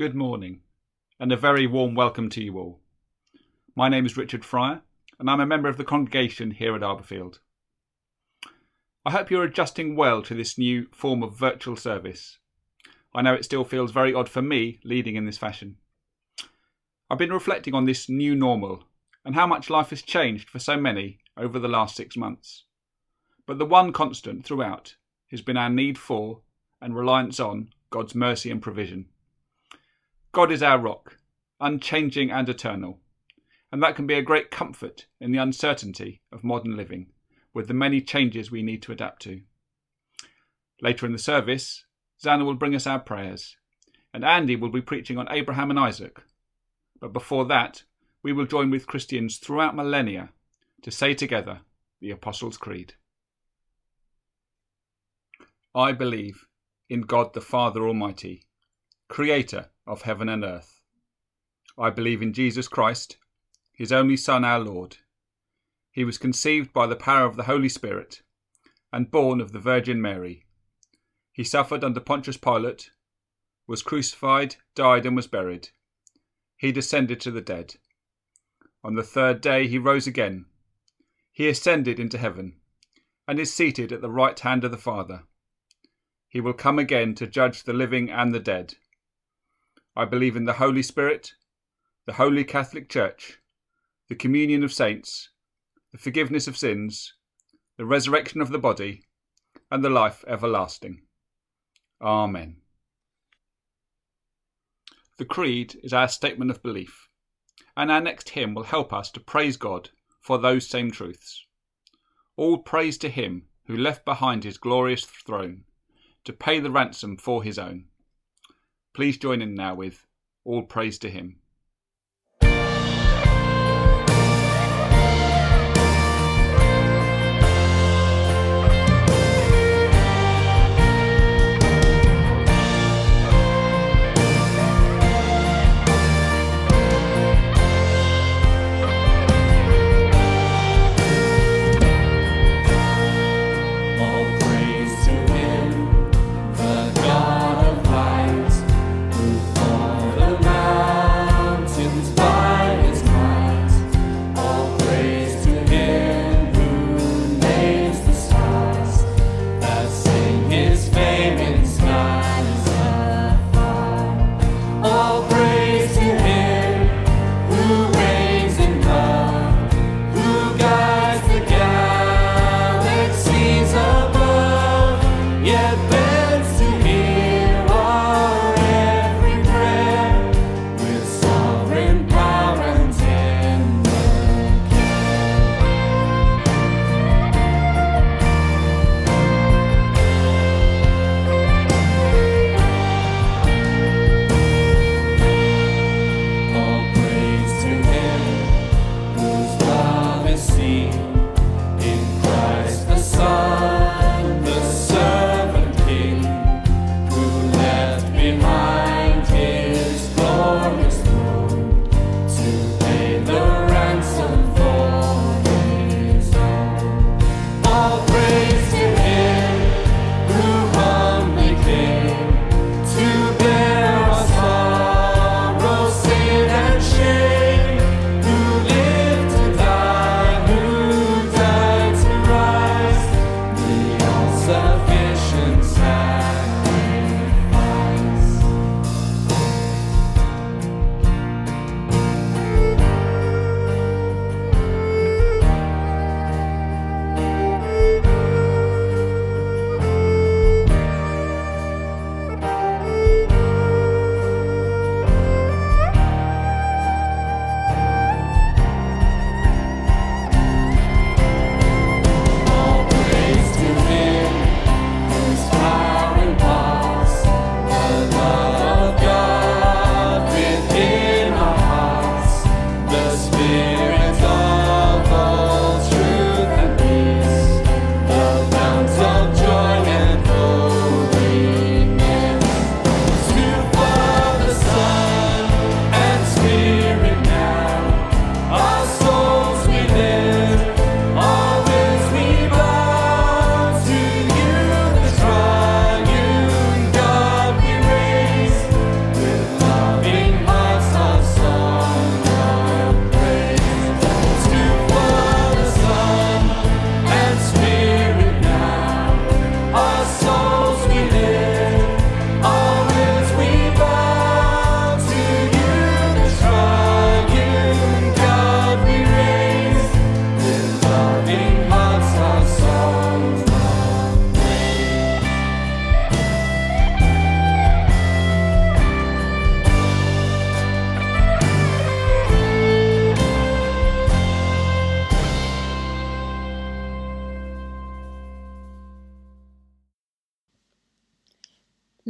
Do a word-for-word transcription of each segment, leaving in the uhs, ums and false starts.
Good morning, and a very warm welcome to you all. My name is Richard Fryer, and I'm a member of the congregation here at Arborfield. I hope you're adjusting well to this new form of virtual service. I know it still feels very odd for me leading in this fashion. I've been reflecting on this new normal and how much life has changed for so many over the last six months. But the one constant throughout has been our need for and reliance on God's mercy and provision. God is our rock, unchanging and eternal, and that can be a great comfort in the uncertainty of modern living, with the many changes we need to adapt to. Later in the service, Zana will bring us our prayers, and Andy will be preaching on Abraham and Isaac. But before that, we will join with Christians throughout millennia to say together the Apostles' Creed. I believe in God the Father Almighty, Creator of heaven and earth. I believe in Jesus Christ, his only Son, our Lord. He was conceived by the power of the Holy Spirit and born of the Virgin Mary. He suffered under Pontius Pilate, was crucified, died and was buried. He descended to the dead. On the third day he rose again. He ascended into heaven and is seated at the right hand of the Father. He will come again to judge the living and the dead. I believe in the Holy Spirit, the Holy Catholic Church, the communion of saints, the forgiveness of sins, the resurrection of the body, and the life everlasting. Amen. The Creed is our statement of belief, and our next hymn will help us to praise God for those same truths. All praise to him who left behind his glorious throne to pay the ransom for his own. Please join in now with All Praise to Him. For the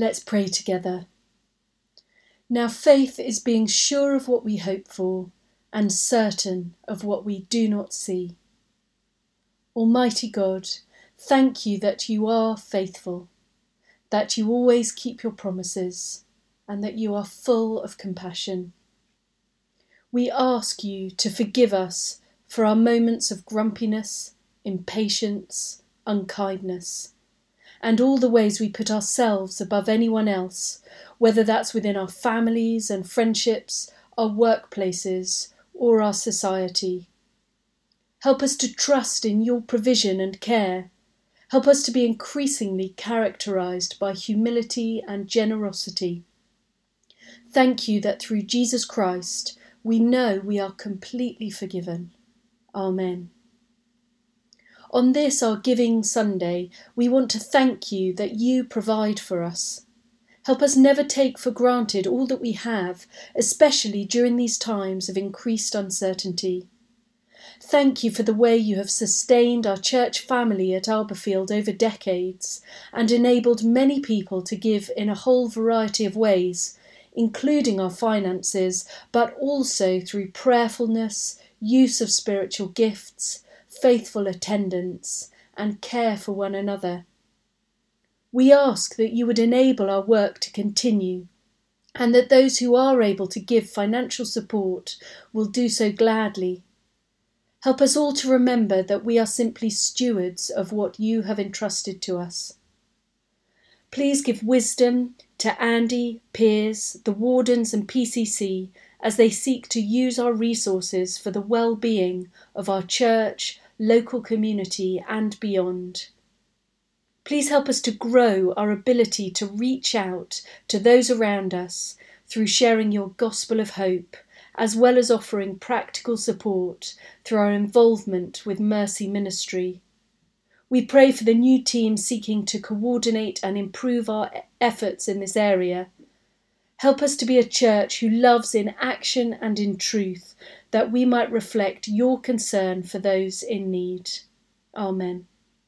Let's pray together. Now faith is being sure of what we hope for and certain of what we do not see. Almighty God, thank you that you are faithful, that you always keep your promises, and that you are full of compassion. We ask you to forgive us for our moments of grumpiness, impatience, unkindness, and all the ways we put ourselves above anyone else, whether that's within our families and friendships, our workplaces, or our society. Help us to trust in your provision and care. Help us to be increasingly characterised by humility and generosity. Thank you that through Jesus Christ, we know we are completely forgiven. Amen. On this, our Giving Sunday, we want to thank you that you provide for us. Help us never take for granted all that we have, especially during these times of increased uncertainty. Thank you for the way you have sustained our church family at Arborfield over decades and enabled many people to give in a whole variety of ways, including our finances, but also through prayerfulness, use of spiritual gifts, faithful attendance, and care for one another. We ask that you would enable our work to continue, and that those who are able to give financial support will do so gladly. Help us all to remember that we are simply stewards of what you have entrusted to us. Please give wisdom to Andy, Piers, the wardens and P C C as they seek to use our resources for the well-being of our church, local community and beyond. Please help us to grow our ability to reach out to those around us through sharing your gospel of hope, as well as offering practical support through our involvement with Mercy Ministry. We pray for the new team seeking to coordinate and improve our efforts in this area. Help us to be a church who loves in action and in truth, that we might reflect your concern for those in need. Amen.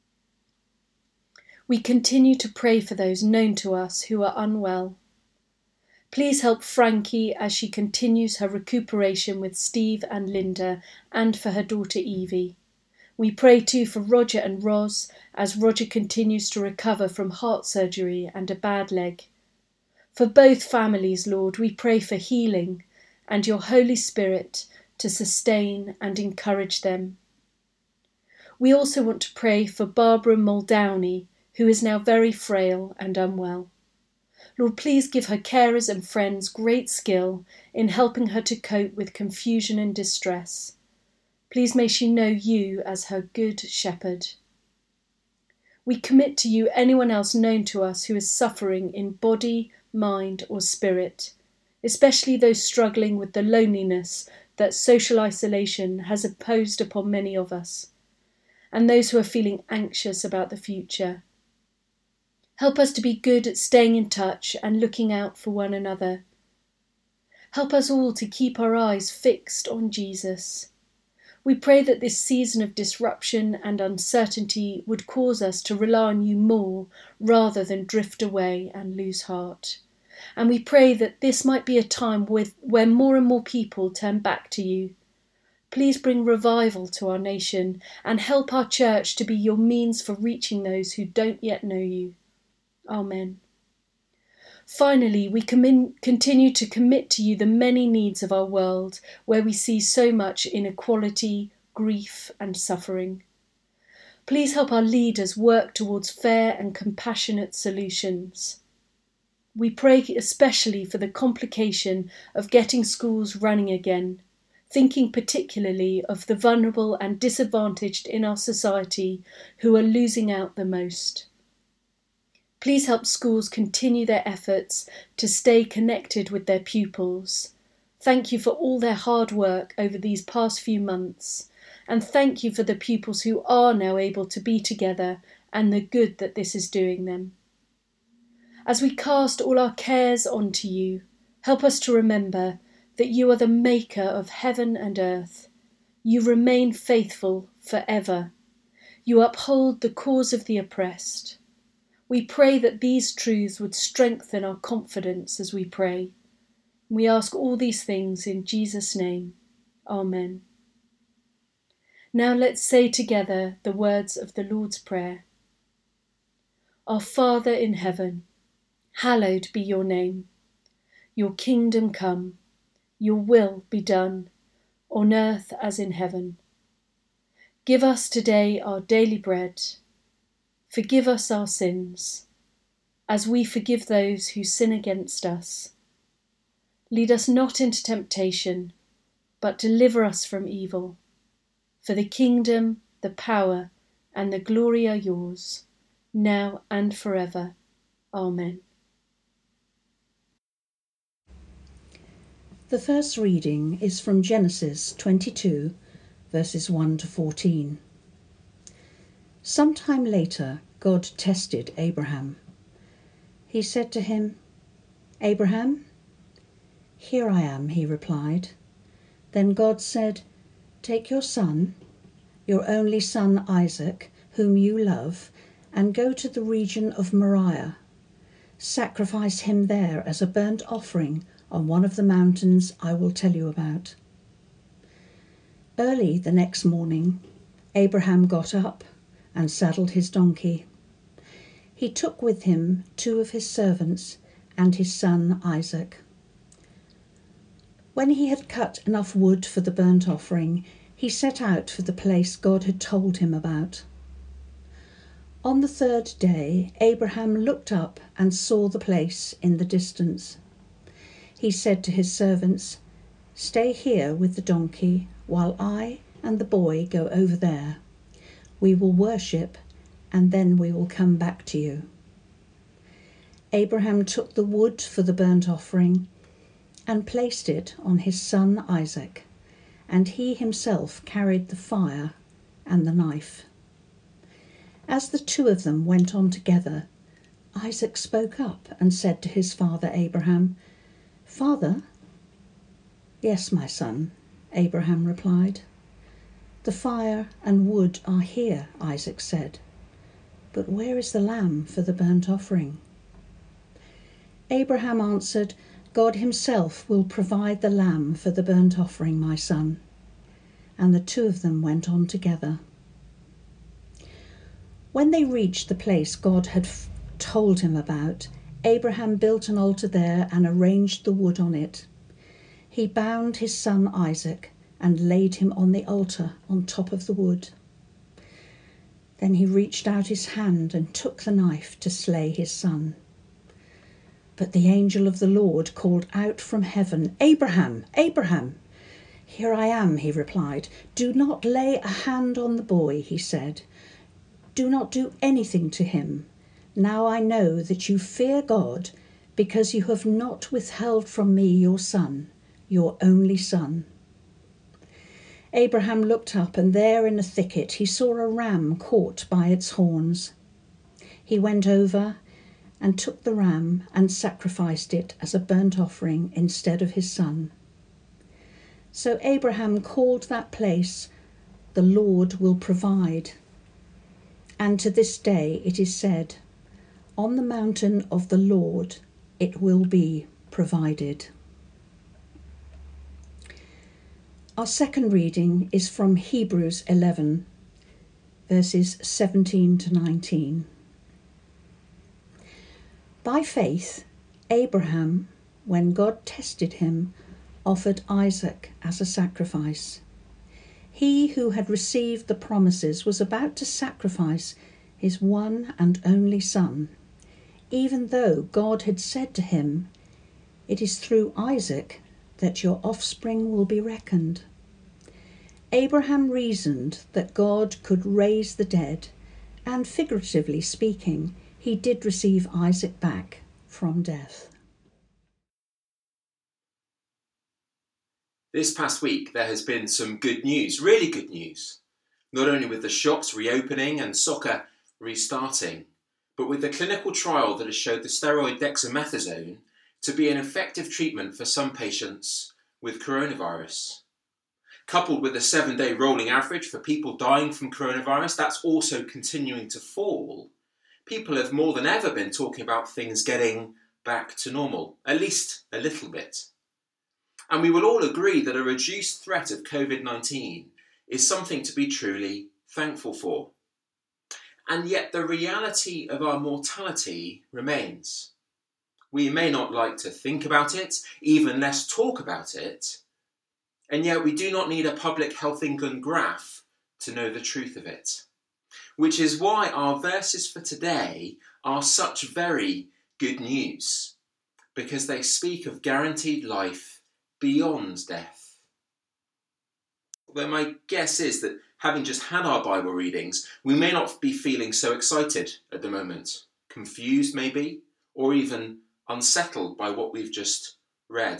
We continue to pray for those known to us who are unwell. Please help Frankie as she continues her recuperation with Steve and Linda, and for her daughter Evie. We pray too for Roger and Ros as Roger continues to recover from heart surgery and a bad leg. For both families, Lord, we pray for healing and your Holy Spirit to sustain and encourage them. We also want to pray for Barbara Muldowney, who is now very frail and unwell. Lord, please give her carers and friends great skill in helping her to cope with confusion and distress. Please may she know you as her good shepherd. We commit to you anyone else known to us who is suffering in body, mind or spirit, especially those struggling with the loneliness that social isolation has imposed upon many of us, and those who are feeling anxious about the future. Help us to be good at staying in touch and looking out for one another. Help us all to keep our eyes fixed on Jesus. We pray that this season of disruption and uncertainty would cause us to rely on you more rather than drift away and lose heart. And we pray that this might be a time with, where more and more people turn back to you. Please bring revival to our nation and help our church to be your means for reaching those who don't yet know you. Amen. Finally, we com- continue to commit to you the many needs of our world, where we see so much inequality, grief and suffering. Please help our leaders work towards fair and compassionate solutions. We pray especially for the complication of getting schools running again, thinking particularly of the vulnerable and disadvantaged in our society who are losing out the most. Please help schools continue their efforts to stay connected with their pupils. Thank you for all their hard work over these past few months, and thank you for the pupils who are now able to be together and the good that this is doing them. As we cast all our cares onto you, help us to remember that you are the maker of heaven and earth. You remain faithful forever. You uphold the cause of the oppressed. We pray that these truths would strengthen our confidence as we pray. We ask all these things in Jesus' name. Amen. Now let's say together the words of the Lord's Prayer. Our Father in heaven, hallowed be your name. Your kingdom come, your will be done, on earth as in heaven. Give us today our daily bread. Forgive us our sins, as we forgive those who sin against us. Lead us not into temptation, but deliver us from evil. For the kingdom, the power, and the glory are yours, now and forever. Amen. The first reading is from Genesis twenty-two, verses one to fourteen. Sometime later, God tested Abraham. He said to him, "Abraham?" "Here I am," he replied. Then God said, "Take your son, your only son Isaac, whom you love, and go to the region of Moriah. Sacrifice him there as a burnt offering on one of the mountains I will tell you about." Early the next morning, Abraham got up and saddled his donkey. He took with him two of his servants and his son Isaac. When he had cut enough wood for the burnt offering, he set out for the place God had told him about. On the third day, Abraham looked up and saw the place in the distance. He said to his servants, "Stay here with the donkey while I and the boy go over there. We will worship, and then we will come back to you." Abraham took the wood for the burnt offering and placed it on his son Isaac, and he himself carried the fire and the knife. As the two of them went on together, Isaac spoke up and said to his father Abraham, "Father?" "Yes, my son," Abraham replied. "The fire and wood are here," Isaac said, "but where is the lamb for the burnt offering?" Abraham answered, "God himself will provide the lamb for the burnt offering, my son." And the two of them went on together. When they reached the place God had f- told him about, Abraham built an altar there and arranged the wood on it. He bound his son Isaac and laid him on the altar on top of the wood. Then he reached out his hand and took the knife to slay his son. But the angel of the Lord called out from heaven, "Abraham, Abraham!" "Here I am," he replied. "Do not lay a hand on the boy," he said. "Do not do anything to him. Now I know that you fear God, because you have not withheld from me your son, your only son." Abraham looked up, and there in a thicket he saw a ram caught by its horns. He went over and took the ram and sacrificed it as a burnt offering instead of his son. So Abraham called that place, "The Lord will provide." And to this day it is said, "On the mountain of the Lord it will be provided." Our second reading is from Hebrews eleven, verses seventeen to nineteen. By faith, Abraham, when God tested him, offered Isaac as a sacrifice. He who had received the promises was about to sacrifice his one and only son, even though God had said to him, "It is through Isaac that your offspring will be reckoned." Abraham reasoned that God could raise the dead, and figuratively speaking, he did receive Isaac back from death. This past week there has been some good news, really good news. Not only with the shops reopening and soccer restarting, but with the clinical trial that has showed the steroid dexamethasone to be an effective treatment for some patients with coronavirus. Coupled with a seven-day rolling average for people dying from coronavirus, that's also continuing to fall. People have more than ever been talking about things getting back to normal, at least a little bit. And we will all agree that a reduced threat of covid nineteen is something to be truly thankful for. And yet the reality of our mortality remains. We may not like to think about it, even less talk about it, and yet we do not need a Public Health England graph to know the truth of it. Which is why our verses for today are such very good news, because they speak of guaranteed life beyond death. Although my guess is that having just had our Bible readings, we may not be feeling so excited at the moment, confused maybe, or even unsettled by what we've just read.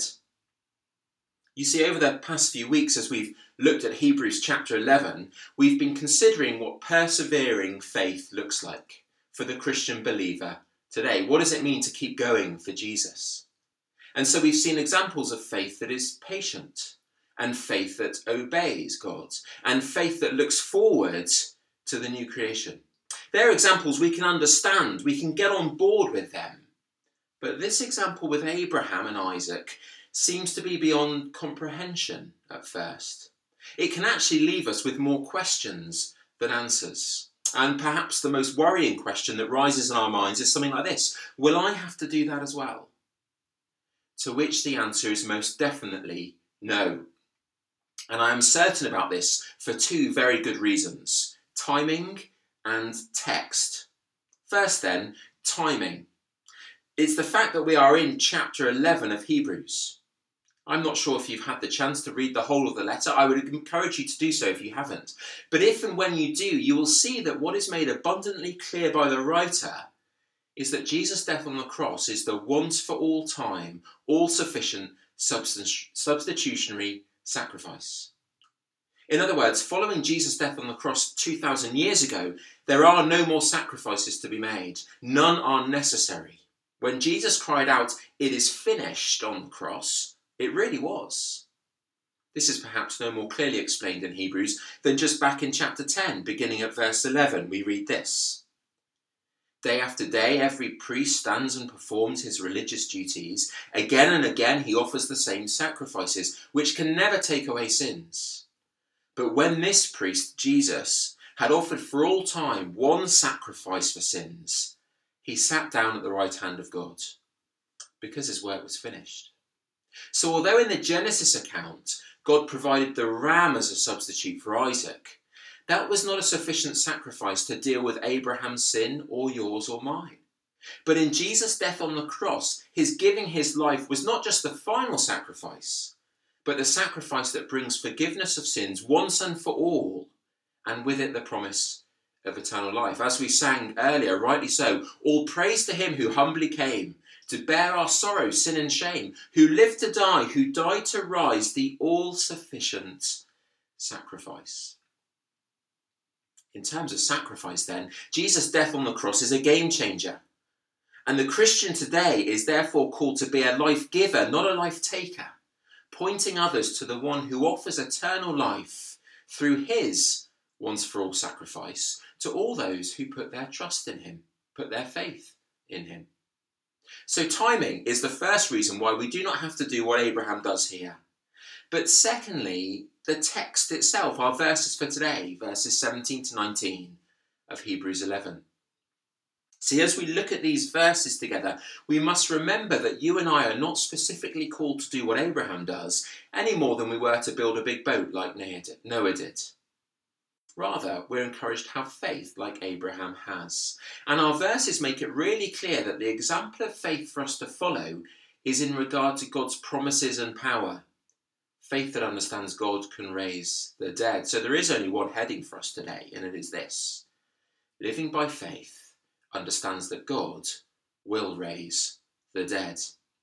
You see, over the past few weeks, as we've looked at Hebrews chapter eleven, we've been considering what persevering faith looks like for the Christian believer today. What does it mean to keep going for Jesus? And so we've seen examples of faith that is patient, and faith that obeys God, and faith that looks forward to the new creation. They're examples we can understand, we can get on board with them. But this example with Abraham and Isaac seems to be beyond comprehension at first. It can actually leave us with more questions than answers. And perhaps the most worrying question that rises in our minds is something like this: will I have to do that as well? To which the answer is most definitely no. And I am certain about this for two very good reasons: timing and text. First then, timing. It's the fact that we are in chapter eleven of Hebrews. I'm not sure if you've had the chance to read the whole of the letter. I would encourage you to do so if you haven't. But if and when you do, you will see that what is made abundantly clear by the writer is that Jesus' death on the cross is the once for all time, all-sufficient substitutionary sacrifice. In other words, following Jesus' death on the cross two thousand years ago, there are no more sacrifices to be made. None are necessary. When Jesus cried out, "It is finished," on the cross, it really was. This is perhaps no more clearly explained in Hebrews than just back in chapter ten, beginning at verse eleven, we read this: "Day after day, every priest stands and performs his religious duties. Again and again he offers the same sacrifices, which can never take away sins. But when this priest, Jesus, had offered for all time one sacrifice for sins, he sat down at the right hand of God, because his work was finished." So although in the Genesis account, God provided the ram as a substitute for Isaac, that was not a sufficient sacrifice to deal with Abraham's sin or yours or mine. But in Jesus' death on the cross, his giving his life was not just the final sacrifice, but the sacrifice that brings forgiveness of sins once and for all, and with it the promise of eternal life. As we sang earlier, rightly so, all praise to him who humbly came to bear our sorrow, sin and shame, who lived to die, who died to rise, the all-sufficient sacrifice. In terms of sacrifice then, Jesus' death on the cross is a game changer. And the Christian today is therefore called to be a life giver, not a life taker, pointing others to the one who offers eternal life through his once-for-all sacrifice to all those who put their trust in him, put their faith in him. So timing is the first reason why we do not have to do what Abraham does here. But secondly, the text itself, our verses for today, verses seventeen to nineteen of Hebrews eleven. See, as we look at these verses together, we must remember that you and I are not specifically called to do what Abraham does, any more than we were to build a big boat like Noah did. Rather, we're encouraged to have faith like Abraham has. And our verses make it really clear that the example of faith for us to follow is in regard to God's promises and power. Faith that understands God can raise the dead. So there is only one heading for us today, and it is this: living by faith understands that God will raise the dead.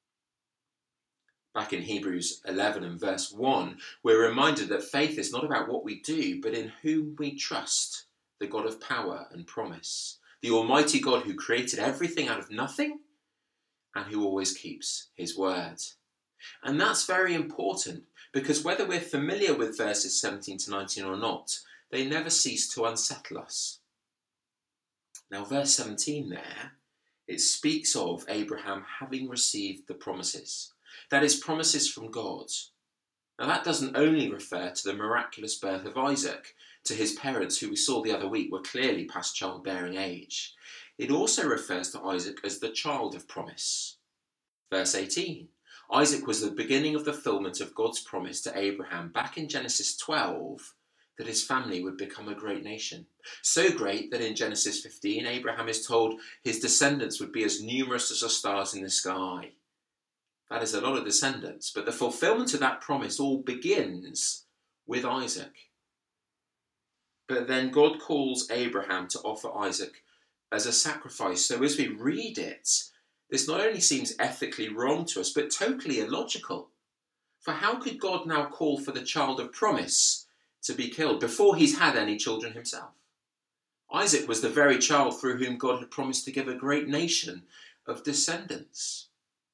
Back in Hebrews eleven and verse one, we're reminded that faith is not about what we do, but in whom we trust, the God of power and promise, the Almighty God who created everything out of nothing and who always keeps his word. And that's very important, because whether we're familiar with verses seventeen to nineteen or not, they never cease to unsettle us. Now, verse seventeen there, it speaks of Abraham having received the promises. That is, promises from God. Now, that doesn't only refer to the miraculous birth of Isaac, to his parents, who we saw the other week were clearly past childbearing age. It also refers to Isaac as the child of promise. Verse eighteen, Isaac was the beginning of the fulfillment of God's promise to Abraham back in Genesis twelve, that his family would become a great nation. So great that in Genesis fifteen, Abraham is told his descendants would be as numerous as the stars in the sky. That is a lot of descendants, but the fulfillment of that promise all begins with Isaac. But then God calls Abraham to offer Isaac as a sacrifice. So as we read it, this not only seems ethically wrong to us, but totally illogical. For how could God now call for the child of promise to be killed before he's had any children himself? Isaac was the very child through whom God had promised to give a great nation of descendants.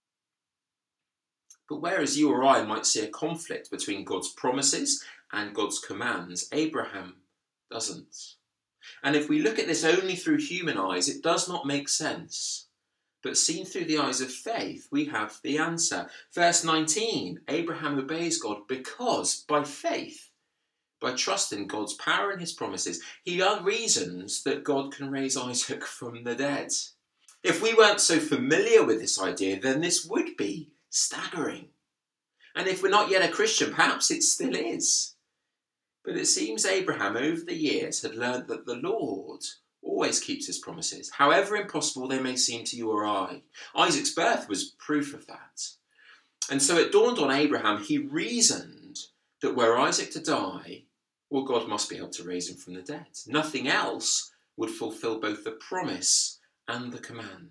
But whereas you or I might see a conflict between God's promises and God's commands, Abraham doesn't. And if we look at this only through human eyes, it does not make sense. But seen through the eyes of faith, we have the answer. Verse nineteen, Abraham obeys God because, by faith, by trusting God's power and his promises, he reasons that God can raise Isaac from the dead. If we weren't so familiar with this idea, then this would be staggering. And if we're not yet a Christian, perhaps it still is. But it seems Abraham over the years had learned that the Lord always keeps his promises, however impossible they may seem to you or I. Isaac's birth was proof of that. And so it dawned on Abraham, he reasoned that were Isaac to die, well, God must be able to raise him from the dead. Nothing else would fulfill both the promise and the command.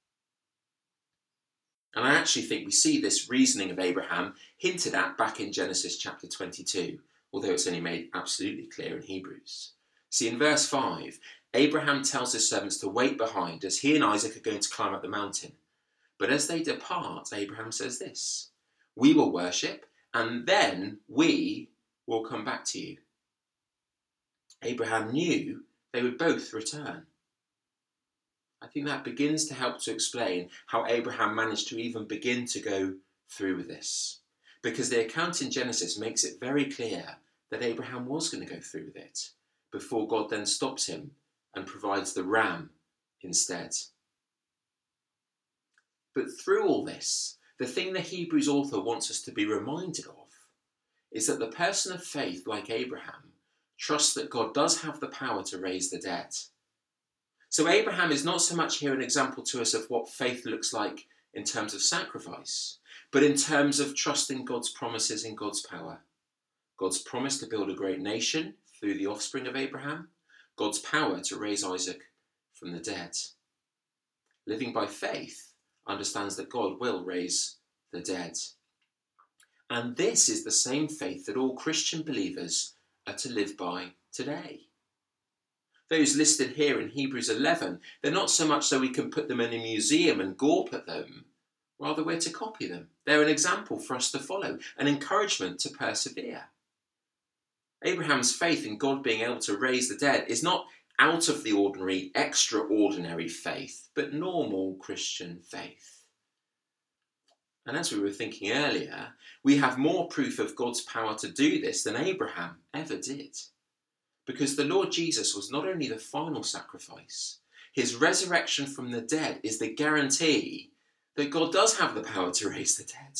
And I actually think we see this reasoning of Abraham hinted at back in Genesis chapter twenty-two, although it's only made absolutely clear in Hebrews. See, in verse five, Abraham tells his servants to wait behind as he and Isaac are going to climb up the mountain. But as they depart, Abraham says this, "We will worship, and then we will come back to you." Abraham knew they would both return. I think that begins to help to explain how Abraham managed to even begin to go through with this. Because the account in Genesis makes it very clear that Abraham was going to go through with it, before God then stops him and provides the ram instead. But through all this, the thing the Hebrews author wants us to be reminded of is that the person of faith, like Abraham, trusts that God does have the power to raise the dead. So Abraham is not so much here an example to us of what faith looks like in terms of sacrifice, but in terms of trusting God's promises and God's power. God's promise to build a great nation through the offspring of Abraham, God's power to raise Isaac from the dead. Living by faith understands that God will raise the dead. And this is the same faith that all Christian believers are to live by today. Those listed here in Hebrews eleven, they're not so much so we can put them in a museum and gawp at them. Rather, we're to copy them. They're an example for us to follow, an encouragement to persevere. Abraham's faith in God being able to raise the dead is not out of the ordinary, extraordinary faith, but normal Christian faith. And as we were thinking earlier, we have more proof of God's power to do this than Abraham ever did. Because the Lord Jesus was not only the final sacrifice, his resurrection from the dead is the guarantee that God does have the power to raise the dead.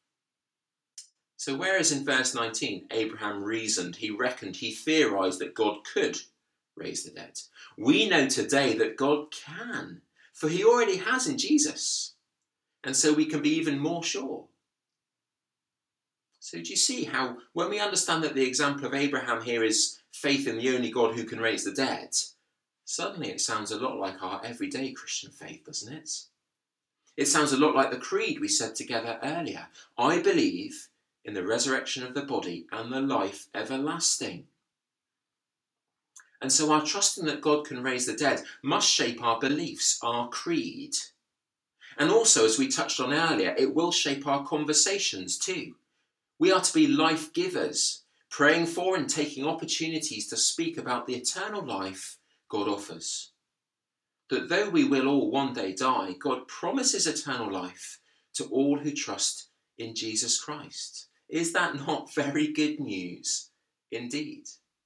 So whereas in verse nineteen, Abraham reasoned, he reckoned, he theorised that God could raise the dead, we know today that God can, for he already has in Jesus. And so we can be even more sure. So do you see how, when we understand that the example of Abraham here is faith in the only God who can raise the dead, suddenly it sounds a lot like our everyday Christian faith, doesn't it? It sounds a lot like the creed we said together earlier. I believe in the resurrection of the body and the life everlasting. And so our trusting that God can raise the dead must shape our beliefs, our creed. And also, as we touched on earlier, it will shape our conversations too. We are to be life givers, praying for and taking opportunities to speak about the eternal life God offers. that though we will all one day die, God promises eternal life to all who trust in Jesus Christ. Is that not very good news indeed?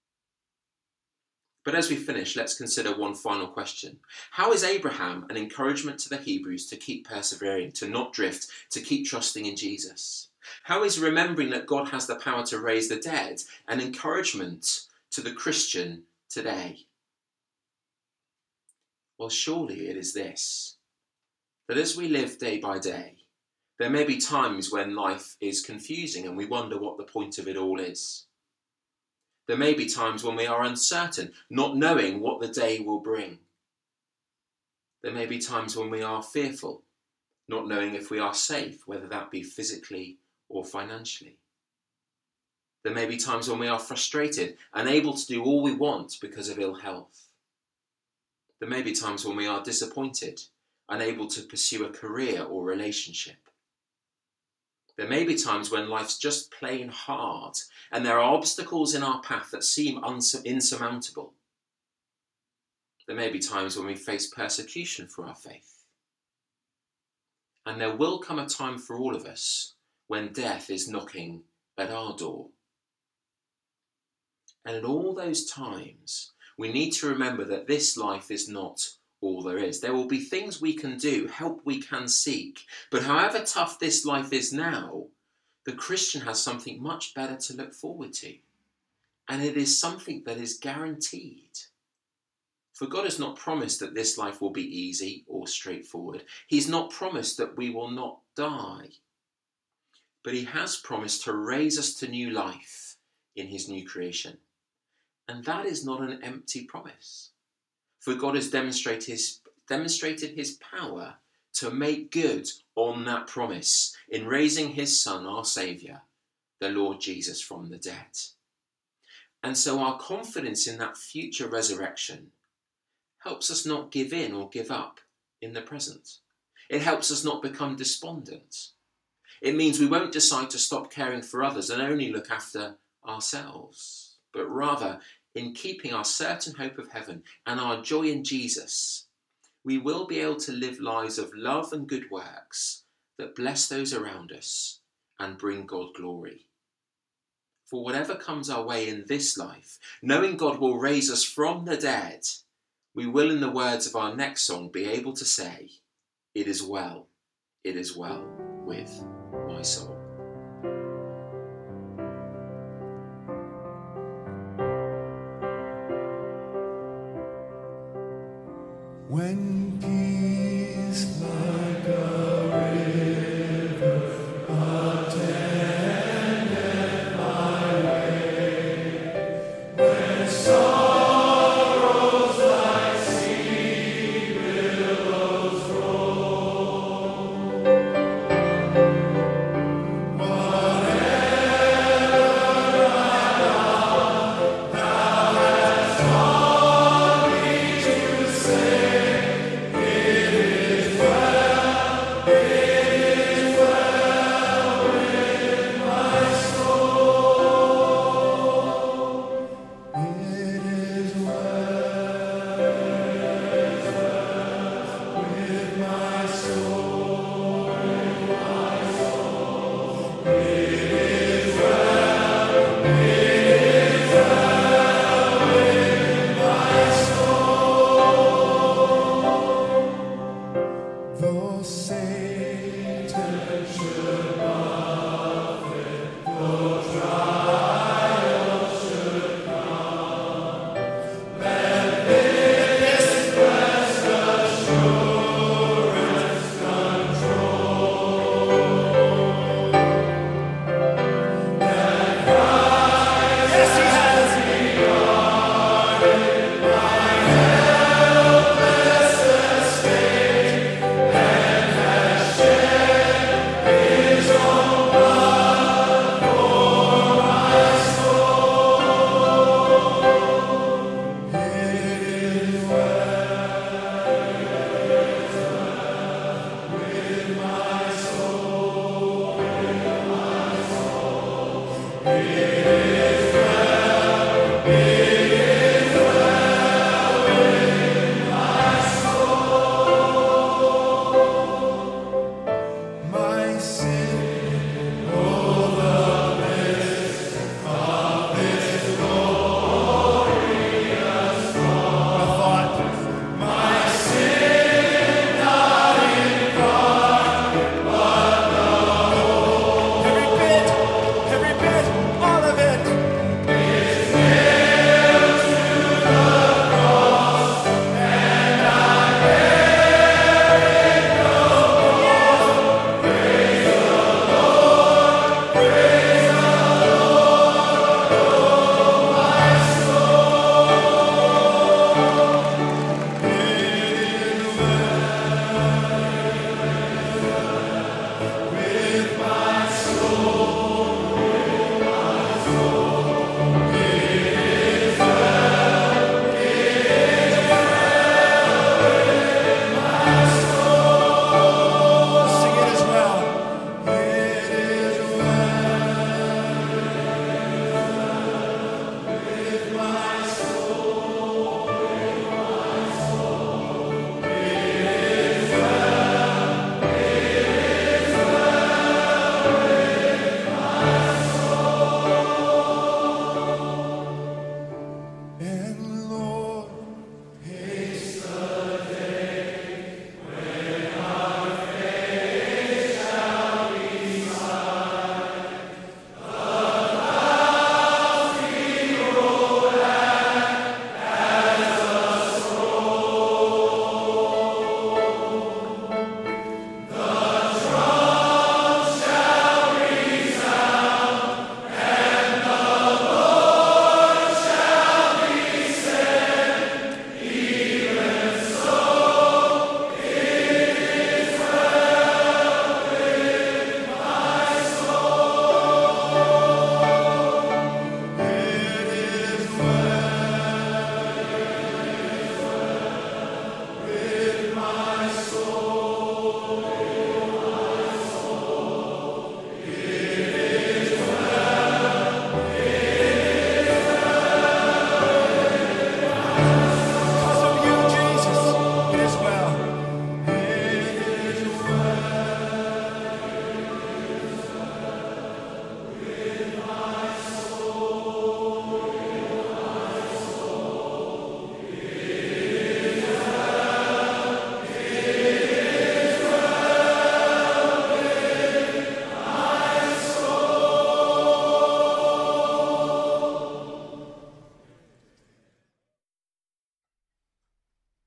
But as we finish, let's consider one final question. How is Abraham an encouragement to the Hebrews to keep persevering, to not drift, to keep trusting in Jesus? How is remembering that God has the power to raise the dead an encouragement to the Christian today? Well, surely it is this, that as we live day by day, there may be times when life is confusing and we wonder what the point of it all is. There may be times when we are uncertain, not knowing what the day will bring. There may be times when we are fearful, not knowing if we are safe, whether that be physically or financially. There may be times when we are frustrated, unable to do all we want because of ill health. There may be times when we are disappointed, unable to pursue a career or relationship. There may be times when life's just plain hard and there are obstacles in our path that seem uns- insurmountable. There may be times when we face persecution for our faith. And there will come a time for all of us when death is knocking at our door. And in all those times, we need to remember that this life is not all there is. There will be things we can do, help we can seek. But however tough this life is now, the Christian has something much better to look forward to. And it is something that is guaranteed. For God has not promised that this life will be easy or straightforward. He's not promised that we will not die. But he has promised to raise us to new life in his new creation. And that is not an empty promise. For God has demonstrated his, demonstrated his power to make good on that promise in raising his Son, our Saviour, the Lord Jesus, from the dead. And so our confidence in that future resurrection helps us not give in or give up in the present. It helps us not become despondent. It means we won't decide to stop caring for others and only look after ourselves, but rather, in keeping our certain hope of heaven and our joy in Jesus, we will be able to live lives of love and good works that bless those around us and bring God glory. For whatever comes our way in this life, knowing God will raise us from the dead, we will, in the words of our next song, be able to say, "It is well, it is well with my soul." When peace like a river attendeth my way, when sorrows like sea billows roll, whatever thou hast taught me to say, it is well.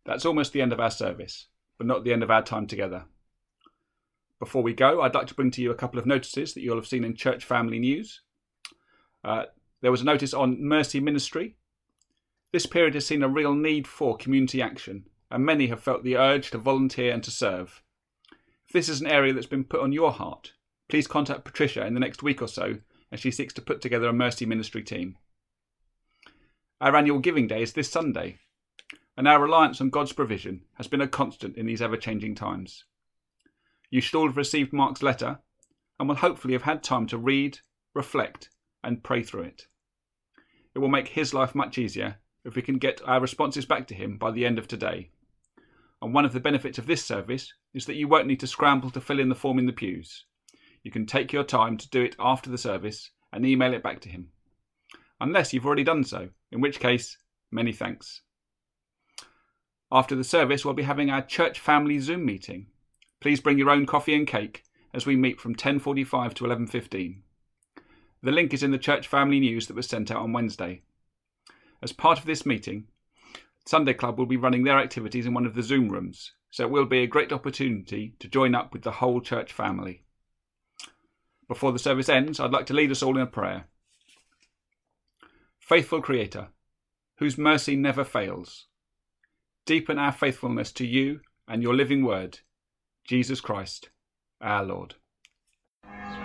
That's almost the end of our service, but not the end of our time together. Before we go, I'd like to bring to you a couple of notices that you'll have seen in Church Family News. Uh, there was a notice on Mercy Ministry. This period has seen a real need for community action, and many have felt the urge to volunteer and to serve. If this is an area that's been put on your heart, please contact Patricia in the next week or so as she seeks to put together a Mercy Ministry team. Our annual Giving Day is this Sunday, and our reliance on God's provision has been a constant in these ever-changing times. You should all have received Mark's letter and will hopefully have had time to read, reflect and pray through it. It will make his life much easier if we can get our responses back to him by the end of today. And one of the benefits of this service is that you won't need to scramble to fill in the form in the pews. You can take your time to do it after the service and email it back to him. Unless you've already done so, in which case, many thanks. After the service, we'll be having our Church Family Zoom meeting. Please bring your own coffee and cake as we meet from ten forty-five to eleven fifteen. The link is in the Church Family News that was sent out on Wednesday. As part of this meeting, Sunday Club will be running their activities in one of the Zoom rooms, so it will be a great opportunity to join up with the whole church family. Before the service ends, I'd like to lead us all in a prayer. Faithful Creator, whose mercy never fails, deepen our faithfulness to you and your living word, Jesus Christ, our Lord.